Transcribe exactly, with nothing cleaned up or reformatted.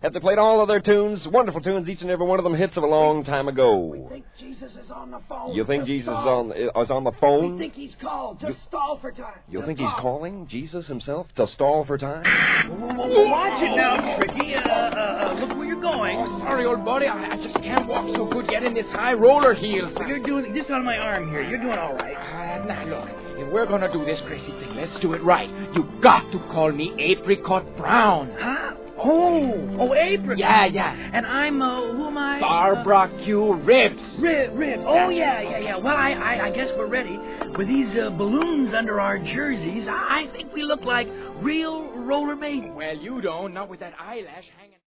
Have they played all of their tunes? Wonderful tunes, each and every one of them hits of a long time ago. We think Jesus is on the phone. You think Just Jesus is stall. on is on the phone? We think he's called. Just you, stall for time. You Just think stall. he's calling Jesus himself to stall for time? Oh, watch it now, Tricky. Uh, uh, uh, look where you're going. Oh, sorry, old buddy. I, I just can't walk so good yet in this high roller heels. Well, you're doing just on my arm here. You're doing all right. Uh, now, look. If we're going to do this crazy thing, let's do it right. You got to call me Apricot Brown. Huh? Oh, oh, Apricot. Yeah, yeah. And I'm, uh, who am I? Barbara Q. Ribs. Rib, Rib. Oh, yeah, yeah, yeah. Well, I, I, I guess we're ready. With these uh, balloons under our jerseys, I, I think we look like real roller maidens. Well, you don't. Not with that eyelash hanging.